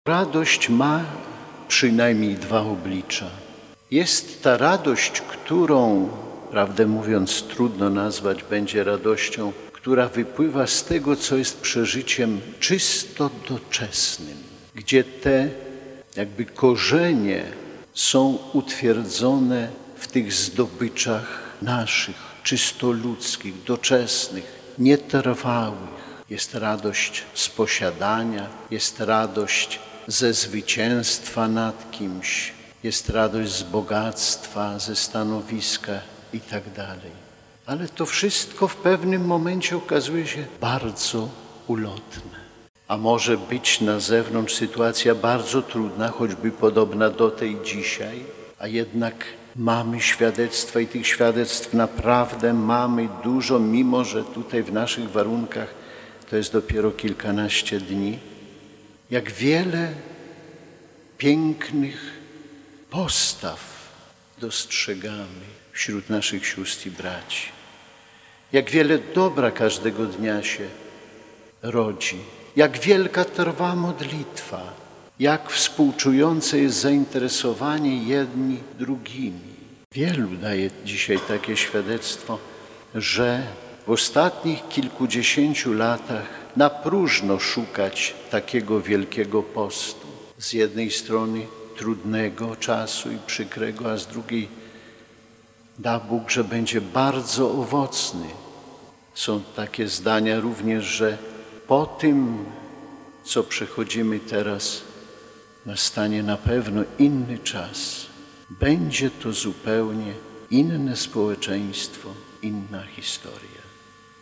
Radość ma przynajmniej dwa oblicza. Jest ta radość, którą, prawdę mówiąc, trudno nazwać będzie radością, która wypływa z tego, co jest przeżyciem czysto doczesnym, gdzie te jakby korzenie są utwierdzone w tych zdobyczach naszych, czysto ludzkich, doczesnych, nietrwałych. Jest radość z posiadania, jest radość ze zwycięstwa nad kimś, jest radość z bogactwa, ze stanowiska i tak dalej. Ale to wszystko w pewnym momencie okazuje się bardzo ulotne. A może być na zewnątrz sytuacja bardzo trudna, choćby podobna do tej dzisiaj, a jednak mamy świadectwa i tych świadectw naprawdę mamy dużo, mimo że tutaj w naszych warunkach to jest dopiero kilkanaście dni. Jak wiele pięknych postaw dostrzegamy wśród naszych sióstr i braci. Jak wiele dobra każdego dnia się rodzi. Jak wielka trwa modlitwa. Jak współczujące jest zainteresowanie jedni drugimi. Wielu daje dzisiaj takie świadectwo, że w ostatnich kilkudziesięciu latach na próżno szukać takiego wielkiego postu. Z jednej strony trudnego czasu i przykrego, a z drugiej da Bóg, że będzie bardzo owocny. Są takie zdania również, że po tym, co przechodzimy teraz, nastanie na pewno inny czas. Będzie to zupełnie inne społeczeństwo, inna historia.